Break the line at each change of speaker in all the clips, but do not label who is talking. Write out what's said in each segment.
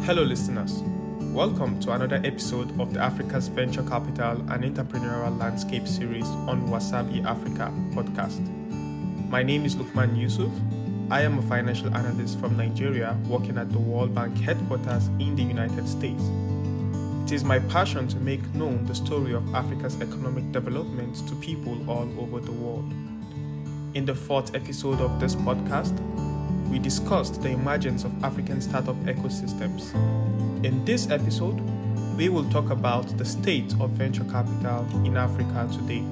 Hello, listeners. Welcome to another episode of the Africa's Venture Capital and Entrepreneurial Landscape series on Wasabi Africa podcast. My name is Lukman Yusuf. I am a financial analyst from Nigeria working at the World Bank headquarters in the United States. It is my passion to make known the story of Africa's economic development to people all over the world. In the fourth episode of this podcast, we discussed the emergence of African startup ecosystems. In this episode, we will talk about the state of venture capital in Africa today.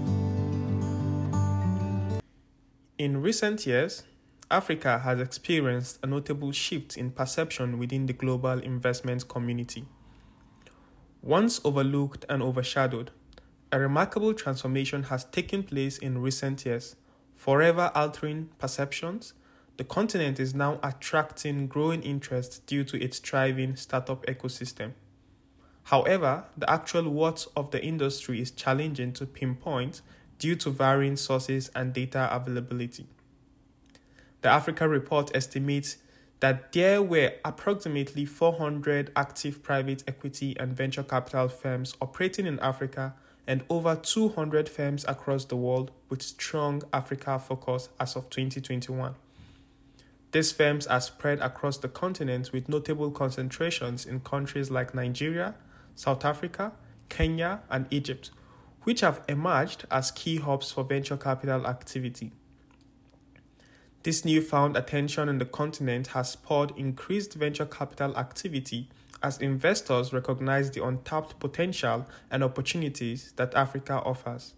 In recent years, Africa has experienced a notable shift in perception within the global investment community. Once overlooked and overshadowed, a remarkable transformation has taken place in recent years, forever altering perceptions. The continent is now attracting growing interest due to its thriving startup ecosystem. However, the actual worth of the industry is challenging to pinpoint due to varying sources and data availability. The Africa Report estimates that there were approximately 400 active private equity and venture capital firms operating in Africa and over 200 firms across the world with strong Africa focus as of 2021. These firms are spread across the continent with notable concentrations in countries like Nigeria, South Africa, Kenya, and Egypt, which have emerged as key hubs for venture capital activity. This newfound attention on the continent has spurred increased venture capital activity as investors recognize the untapped potential and opportunities that Africa offers.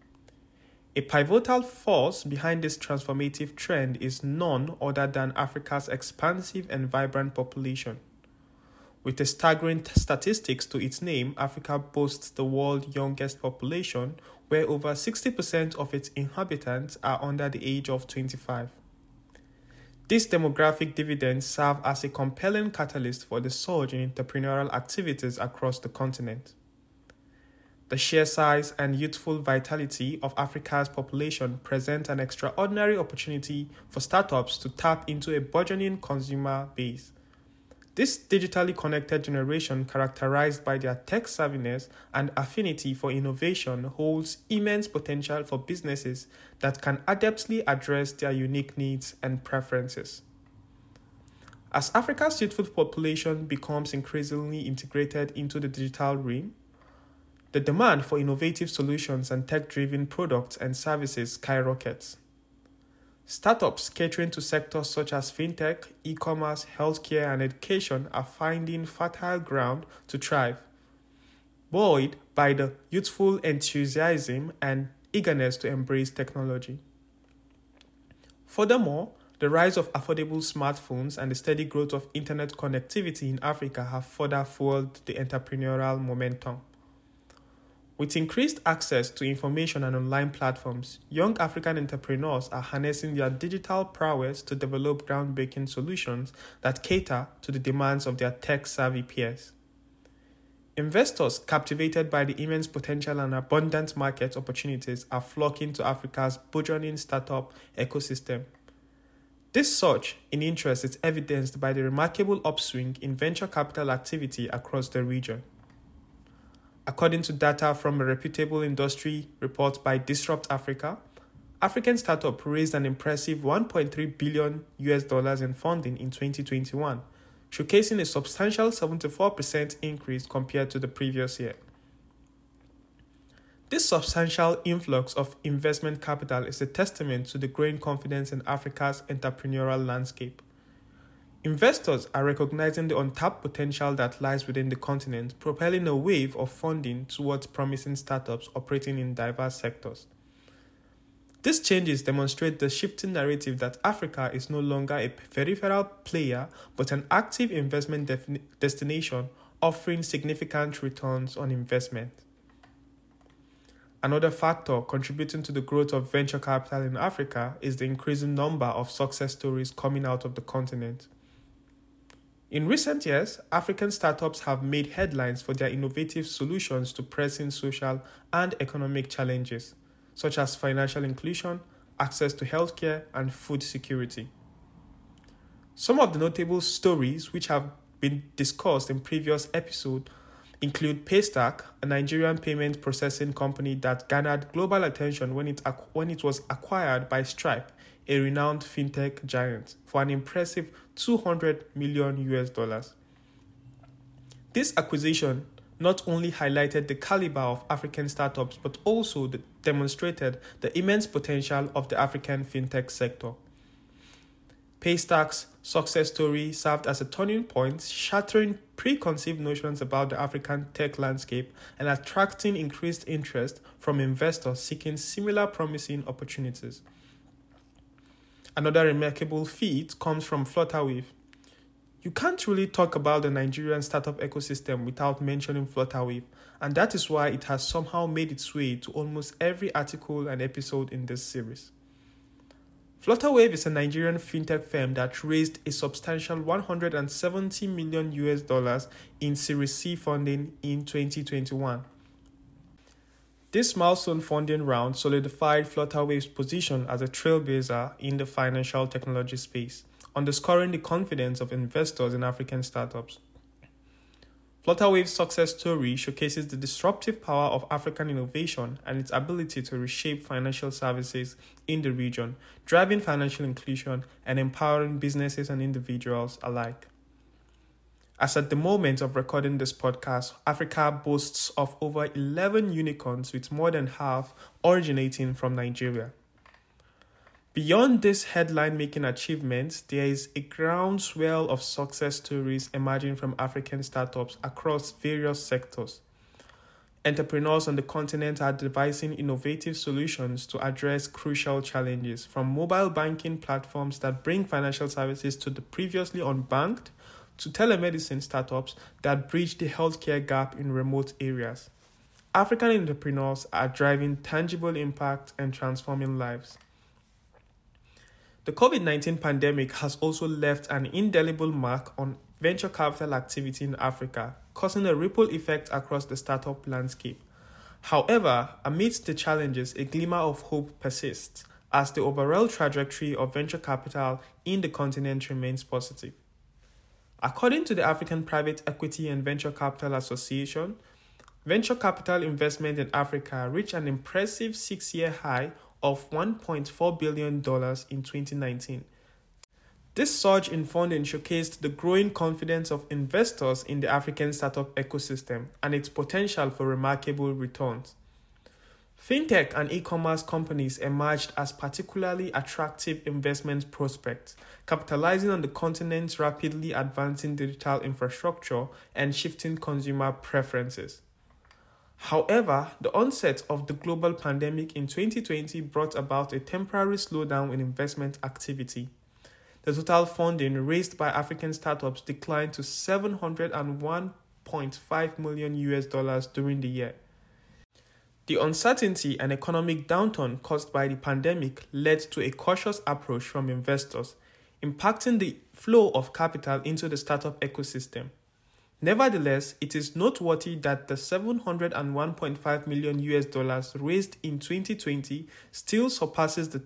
A pivotal force behind this transformative trend is none other than Africa's expansive and vibrant population. With a staggering statistics to its name, Africa boasts the world's youngest population, where over 60% of its inhabitants are under the age of 25. These demographic dividends serve as a compelling catalyst for the surge in entrepreneurial activities across the continent. The sheer size and youthful vitality of Africa's population present an extraordinary opportunity for startups to tap into a burgeoning consumer base. This digitally connected generation, characterized by their tech savviness and affinity for innovation, holds immense potential for businesses that can adeptly address their unique needs and preferences. As Africa's youthful population becomes increasingly integrated into the digital realm, the demand for innovative solutions and tech-driven products and services skyrockets. Startups catering to sectors such as fintech, e-commerce, healthcare, and education are finding fertile ground to thrive, buoyed by the youthful enthusiasm and eagerness to embrace technology. Furthermore, the rise of affordable smartphones and the steady growth of internet connectivity in Africa have further fueled the entrepreneurial momentum. With increased access to information and online platforms, young African entrepreneurs are harnessing their digital prowess to develop groundbreaking solutions that cater to the demands of their tech-savvy peers. Investors captivated by the immense potential and abundant market opportunities are flocking to Africa's burgeoning startup ecosystem. This surge in interest is evidenced by the remarkable upswing in venture capital activity across the region. According to data from a reputable industry report by Disrupt Africa, African startups raised an impressive $1.3 billion in funding in 2021, showcasing a substantial 74% increase compared to the previous year. This substantial influx of investment capital is a testament to the growing confidence in Africa's entrepreneurial landscape. Investors are recognizing the untapped potential that lies within the continent, propelling a wave of funding towards promising startups operating in diverse sectors. These changes demonstrate the shifting narrative that Africa is no longer a peripheral player, but an active investment destination offering significant returns on investment. Another factor contributing to the growth of venture capital in Africa is the increasing number of success stories coming out of the continent. In recent years, African startups have made headlines for their innovative solutions to pressing social and economic challenges, such as financial inclusion, access to healthcare, and food security. Some of the notable stories which have been discussed in previous episodes include Paystack, a Nigerian payment processing company that garnered global attention when it was acquired by Stripe, a renowned fintech giant, for an impressive $200 million. This acquisition not only highlighted the caliber of African startups but also demonstrated the immense potential of the African fintech sector. Paystack's success story served as a turning point, shattering preconceived notions about the African tech landscape and attracting increased interest from investors seeking similar promising opportunities. Another remarkable feat comes from Flutterwave. You can't really talk about the Nigerian startup ecosystem without mentioning Flutterwave, and that is why it has somehow made its way to almost every article and episode in this series. Flutterwave is a Nigerian fintech firm that raised a substantial $170 million in Series C funding in 2021. This milestone funding round solidified Flutterwave's position as a trailblazer in the financial technology space, underscoring the confidence of investors in African startups. Flutterwave's success story showcases the disruptive power of African innovation and its ability to reshape financial services in the region, driving financial inclusion and empowering businesses and individuals alike. As at the moment of recording this podcast, Africa boasts of over 11 unicorns, with more than half originating from Nigeria. Beyond these headline-making achievements, there is a groundswell of success stories emerging from African startups across various sectors. Entrepreneurs on the continent are devising innovative solutions to address crucial challenges, from mobile banking platforms that bring financial services to the previously unbanked, to telemedicine startups that bridge the healthcare gap in remote areas. African entrepreneurs are driving tangible impact and transforming lives. The COVID-19 pandemic has also left an indelible mark on venture capital activity in Africa, causing a ripple effect across the startup landscape. However, amidst the challenges, a glimmer of hope persists, as the overall trajectory of venture capital in the continent remains positive. According to the African Private Equity and Venture Capital Association, venture capital investment in Africa reached an impressive 6-year high of $1.4 billion in 2019. This surge in funding showcased the growing confidence of investors in the African startup ecosystem and its potential for remarkable returns. Fintech and e-commerce companies emerged as particularly attractive investment prospects, capitalizing on the continent's rapidly advancing digital infrastructure and shifting consumer preferences. However, the onset of the global pandemic in 2020 brought about a temporary slowdown in investment activity. The total funding raised by African startups declined to $701.5 million during the year. The uncertainty and economic downturn caused by the pandemic led to a cautious approach from investors, impacting the flow of capital into the startup ecosystem. Nevertheless, it is noteworthy that the $701.5 million raised in 2020 still surpasses the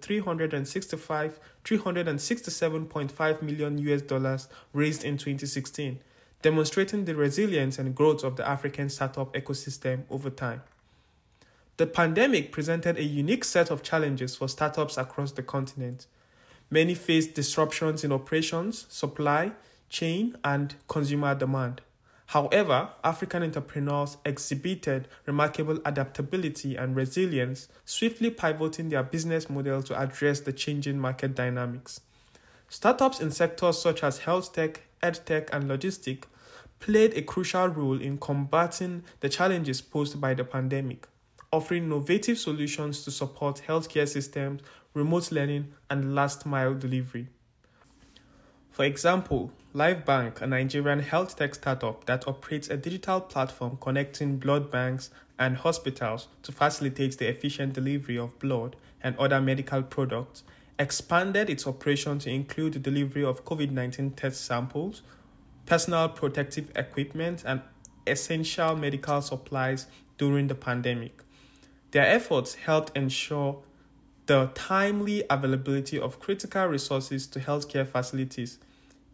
$367.5 million raised in 2016, demonstrating the resilience and growth of the African startup ecosystem over time. The pandemic presented a unique set of challenges for startups across the continent. Many faced disruptions in operations, supply chain, and consumer demand. However, African entrepreneurs exhibited remarkable adaptability and resilience, swiftly pivoting their business model to address the changing market dynamics. Startups in sectors such as health tech, edtech, and logistics played a crucial role in combating the challenges posed by the pandemic, offering innovative solutions to support healthcare systems, remote learning, and last-mile delivery. For example, LifeBank, a Nigerian health tech startup that operates a digital platform connecting blood banks and hospitals to facilitate the efficient delivery of blood and other medical products, expanded its operation to include the delivery of COVID-19 test samples, personal protective equipment, and essential medical supplies during the pandemic. Their efforts helped ensure the timely availability of critical resources to healthcare facilities,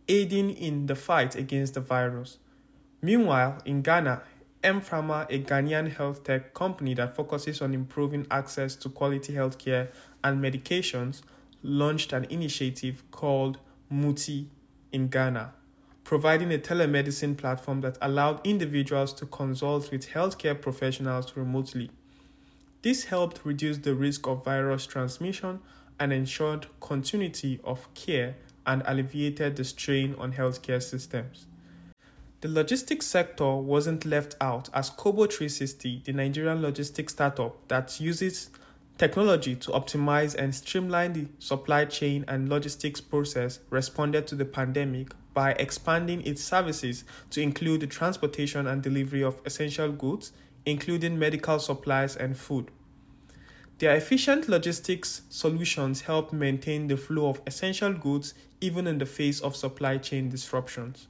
aiding in the fight against the virus. Meanwhile, in Ghana, M-Pharma, a Ghanaian health tech company that focuses on improving access to quality healthcare and medications, launched an initiative called Muti in Ghana, providing a telemedicine platform that allowed individuals to consult with healthcare professionals remotely. This helped reduce the risk of virus transmission and ensured continuity of care and alleviated the strain on healthcare systems. The logistics sector wasn't left out as Kobo360, the Nigerian logistics startup that uses technology to optimize and streamline the supply chain and logistics process, responded to the pandemic by expanding its services to include the transportation and delivery of essential goods, including medical supplies and food. Their efficient logistics solutions help maintain the flow of essential goods even in the face of supply chain disruptions.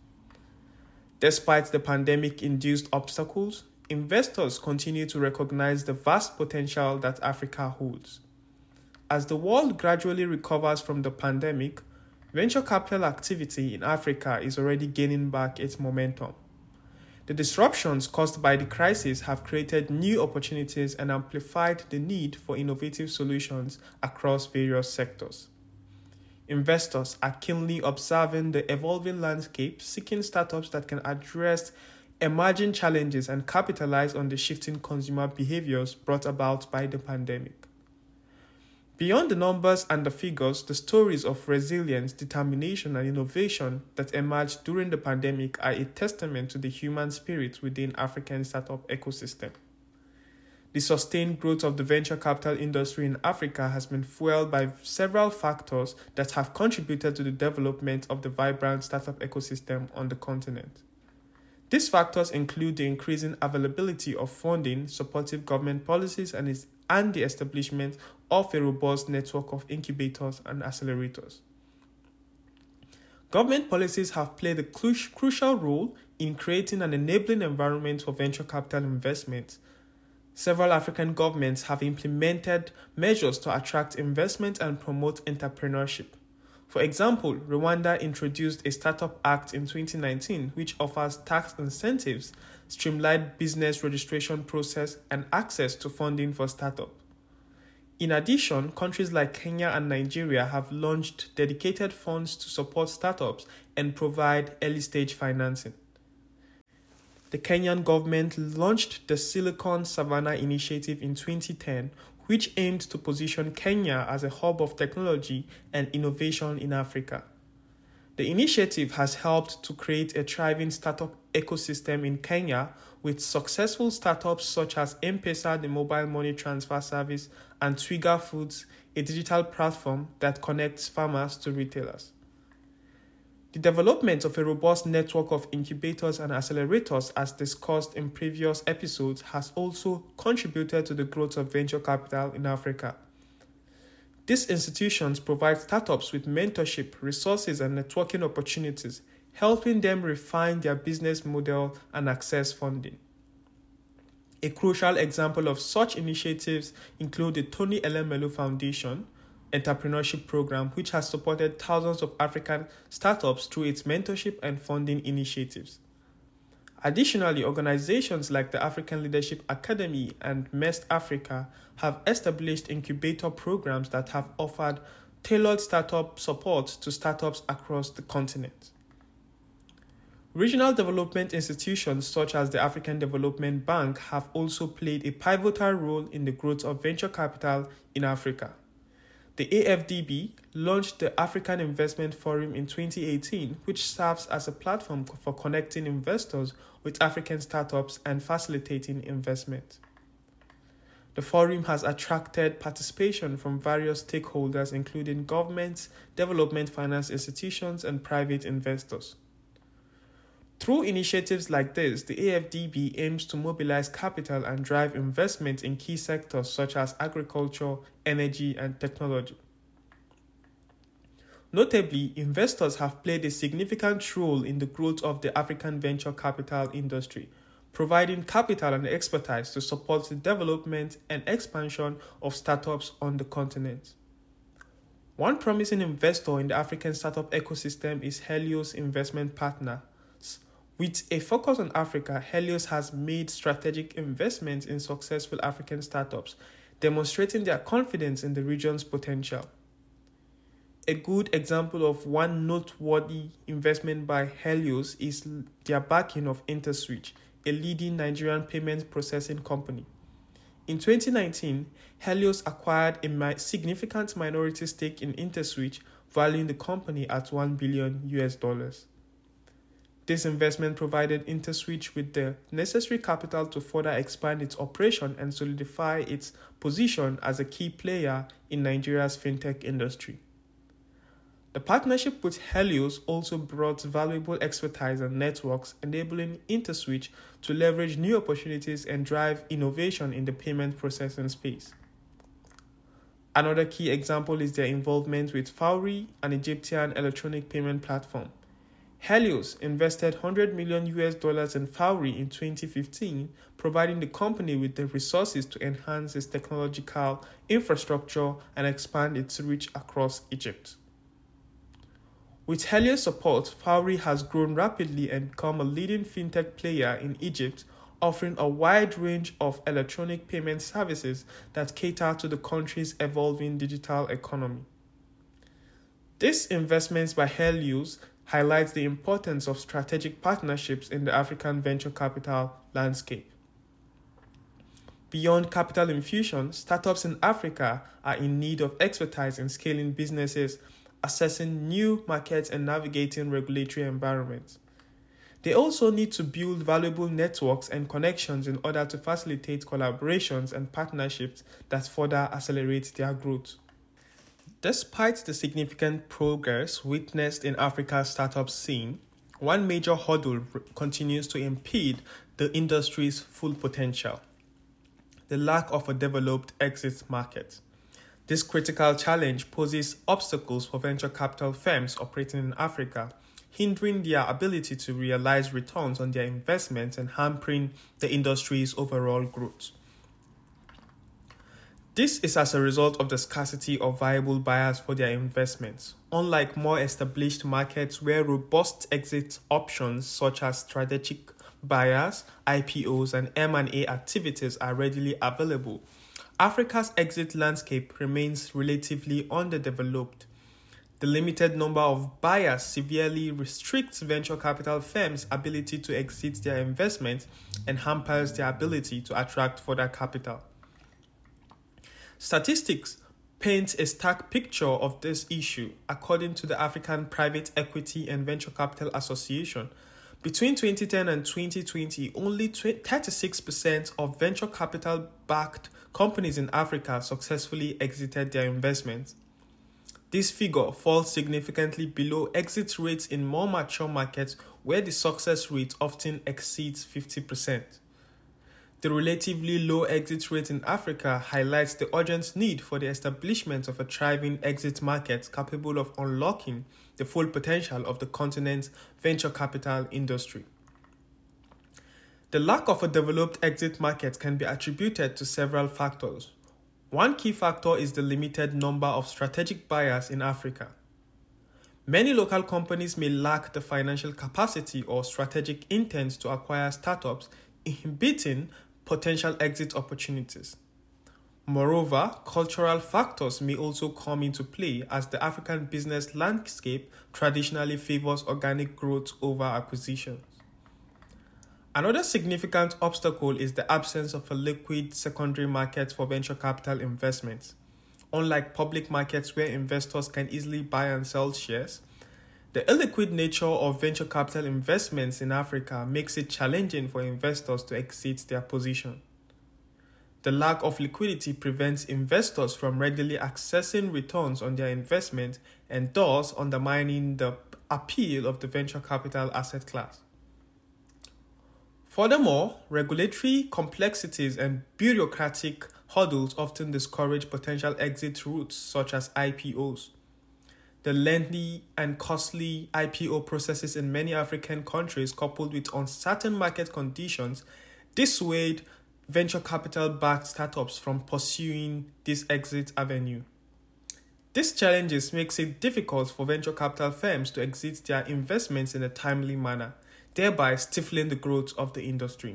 Despite the pandemic-induced obstacles, investors continue to recognize the vast potential that Africa holds. As the world gradually recovers from the pandemic, venture capital activity in Africa is already gaining back its momentum. The disruptions caused by the crisis have created new opportunities and amplified the need for innovative solutions across various sectors. Investors are keenly observing the evolving landscape, seeking startups that can address emerging challenges and capitalize on the shifting consumer behaviors brought about by the pandemic. Beyond the numbers and the figures, the stories of resilience, determination, and innovation that emerged during the pandemic are a testament to the human spirit within African startup ecosystem. The sustained growth of the venture capital industry in Africa has been fueled by several factors that have contributed to the development of the vibrant startup ecosystem on the continent. These factors include the increasing availability of funding, supportive government policies, and the establishment of a robust network of incubators and accelerators. Government policies have played a crucial role in creating an enabling environment for venture capital investment. Several African governments have implemented measures to attract investment and promote entrepreneurship. For example, Rwanda introduced a Startup Act in 2019 which offers tax incentives, streamlined business registration process, and access to funding for startups. In addition, countries like Kenya and Nigeria have launched dedicated funds to support startups and provide early-stage financing. The Kenyan government launched the Silicon Savannah Initiative in 2010, which aimed to position Kenya as a hub of technology and innovation in Africa. The initiative has helped to create a thriving startup ecosystem in Kenya with successful startups such as M-Pesa, the mobile money transfer service, and Twiga Foods, a digital platform that connects farmers to retailers. The development of a robust network of incubators and accelerators, as discussed in previous episodes, has also contributed to the growth of venture capital in Africa. These institutions provide startups with mentorship, resources, and networking opportunities, helping them refine their business model and access funding. A crucial example of such initiatives include the Tony Elumelu Foundation Entrepreneurship Program, which has supported thousands of African startups through its mentorship and funding initiatives. Additionally, organizations like the African Leadership Academy and MEST Africa have established incubator programs that have offered tailored startup support to startups across the continent. Regional development institutions such as the African Development Bank have also played a pivotal role in the growth of venture capital in Africa. The AFDB launched the African Investment Forum in 2018, which serves as a platform for connecting investors with African startups and facilitating investment. The forum has attracted participation from various stakeholders, including governments, development finance institutions, and private investors. Through initiatives like this, the AFDB aims to mobilize capital and drive investment in key sectors such as agriculture, energy, and technology. Notably, investors have played a significant role in the growth of the African venture capital industry, providing capital and expertise to support the development and expansion of startups on the continent. One promising investor in the African startup ecosystem is Helios Investment Partners. With a focus on Africa, Helios has made strategic investments in successful African startups, demonstrating their confidence in the region's potential. A good example of one noteworthy investment by Helios is their backing of Interswitch, a leading Nigerian payment processing company. In 2019, Helios acquired a significant minority stake in Interswitch, valuing the company at $1 billion. This investment provided Interswitch with the necessary capital to further expand its operation and solidify its position as a key player in Nigeria's fintech industry. The partnership with Helios also brought valuable expertise and networks, enabling Interswitch to leverage new opportunities and drive innovation in the payment processing space. Another key example is their involvement with Fawry, an Egyptian electronic payment platform. Helios invested $100 million in Fawry in 2015, providing the company with the resources to enhance its technological infrastructure and expand its reach across Egypt. With Helios' support, Fawry has grown rapidly and become a leading fintech player in Egypt, offering a wide range of electronic payment services that cater to the country's evolving digital economy. This investment by Helios highlights the importance of strategic partnerships in the African venture capital landscape. Beyond capital infusion, startups in Africa are in need of expertise in scaling businesses, assessing new markets, and navigating regulatory environments. They also need to build valuable networks and connections in order to facilitate collaborations and partnerships that further accelerate their growth. Despite the significant progress witnessed in Africa's startup scene, one major hurdle continues to impede the industry's full potential: the lack of a developed exit market. This critical challenge poses obstacles for venture capital firms operating in Africa, hindering their ability to realize returns on their investments and hampering the industry's overall growth. This is as a result of the scarcity of viable buyers for their investments. Unlike more established markets where robust exit options such as strategic buyers, IPOs, and M&A activities are readily available, Africa's exit landscape remains relatively underdeveloped. The limited number of buyers severely restricts venture capital firms' ability to exit their investments and hampers their ability to attract further capital. Statistics paint a stark picture of this issue. According to the African Private Equity and Venture Capital Association, between 2010 and 2020, only 36% of venture capital-backed companies in Africa successfully exited their investments. This figure falls significantly below exit rates in more mature markets where the success rate often exceeds 50%. The relatively low exit rate in Africa highlights the urgent need for the establishment of a thriving exit market capable of unlocking the full potential of the continent's venture capital industry. The lack of a developed exit market can be attributed to several factors. One key factor is the limited number of strategic buyers in Africa. Many local companies may lack the financial capacity or strategic intent to acquire startups, inhibiting potential exit opportunities. Moreover, cultural factors may also come into play as the African business landscape traditionally favors organic growth over acquisitions. Another significant obstacle is the absence of a liquid secondary market for venture capital investments. Unlike public markets where investors can easily buy and sell shares, the illiquid nature of venture capital investments in Africa makes it challenging for investors to exit their position. The lack of liquidity prevents investors from readily accessing returns on their investment and thus undermining the appeal of the venture capital asset class. Furthermore, regulatory complexities and bureaucratic hurdles often discourage potential exit routes such as IPOs. The lengthy and costly IPO processes in many African countries, coupled with uncertain market conditions, dissuade venture capital-backed startups from pursuing this exit avenue. These challenges makes it difficult for venture capital firms to exit their investments in a timely manner, thereby stifling the growth of the industry.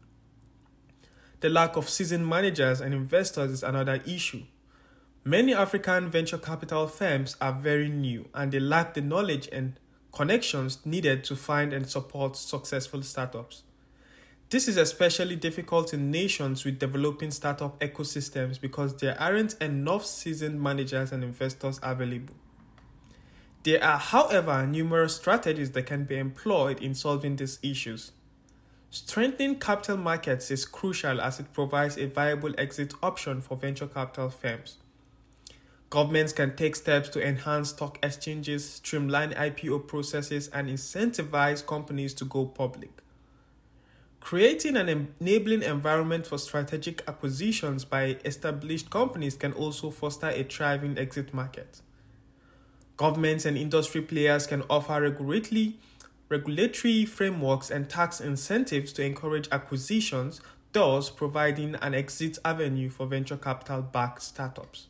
The lack of seasoned managers and investors is another issue. Many African venture capital firms are very new and they lack the knowledge and connections needed to find and support successful startups. This is especially difficult in nations with developing startup ecosystems because there aren't enough seasoned managers and investors available. There are, however, numerous strategies that can be employed in solving these issues. Strengthening capital markets is crucial as it provides a viable exit option for venture capital firms. Governments can take steps to enhance stock exchanges, streamline IPO processes, and incentivize companies to go public. Creating an enabling environment for strategic acquisitions by established companies can also foster a thriving exit market. Governments and industry players can offer regulatory frameworks and tax incentives to encourage acquisitions, thus providing an exit avenue for venture capital-backed startups.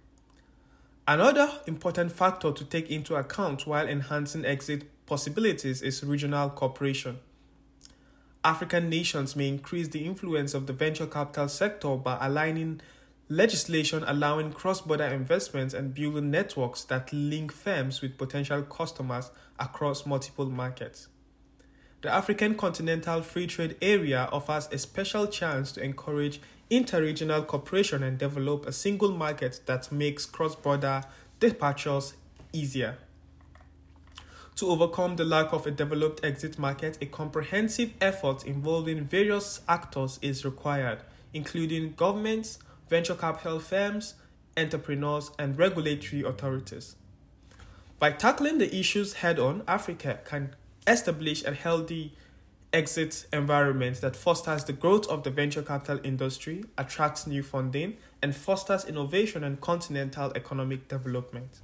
Another important factor to take into account while enhancing exit possibilities is regional cooperation. African nations may increase the influence of the venture capital sector by aligning legislation allowing cross-border investments and building networks that link firms with potential customers across multiple markets. The African Continental Free Trade Area offers a special chance to encourage interregional cooperation and develop a single market that makes cross-border departures easier. To overcome the lack of a developed exit market, a comprehensive effort involving various actors is required, including governments, venture capital firms, entrepreneurs, and regulatory authorities. By tackling the issues head-on, Africa can establish a healthy exit environment that fosters the growth of the venture capital industry, attracts new funding, and fosters innovation and continental economic development.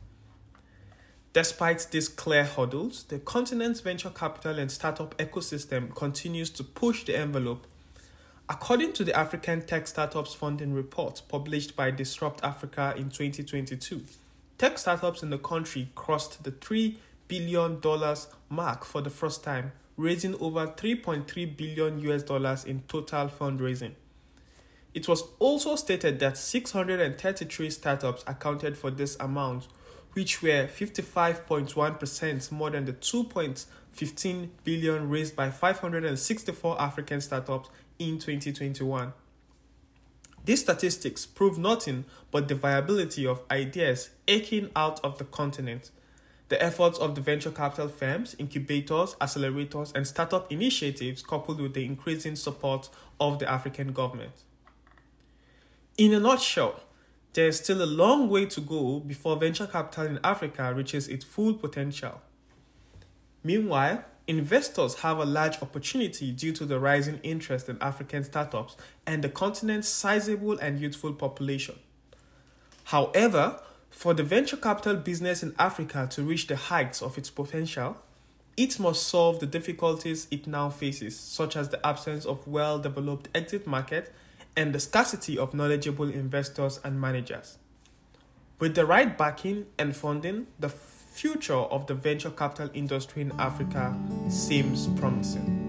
Despite these clear hurdles, the continent's venture capital and startup ecosystem continues to push the envelope. According to the African Tech Startups Funding Report published by Disrupt Africa in 2022, tech startups in the country crossed the $3 billion mark for the first time, raising over $3.3 billion in total fundraising. It was also stated that 633 startups accounted for this amount, which were 55.1% more than the $2.15 billion raised by 564 African startups in 2021. These statistics prove nothing but the viability of ideas aching out of the continent. The efforts of the venture capital firms, incubators, accelerators, and startup initiatives coupled with the increasing support of the African government. In a nutshell, there is still a long way to go before venture capital in Africa reaches its full potential. Meanwhile, investors have a large opportunity due to the rising interest in African startups and the continent's sizable and youthful population. However, for the venture capital business in Africa to reach the heights of its potential, it must solve the difficulties it now faces, such as the absence of well-developed exit market and the scarcity of knowledgeable investors and managers. With the right backing and funding, the future of the venture capital industry in Africa seems promising.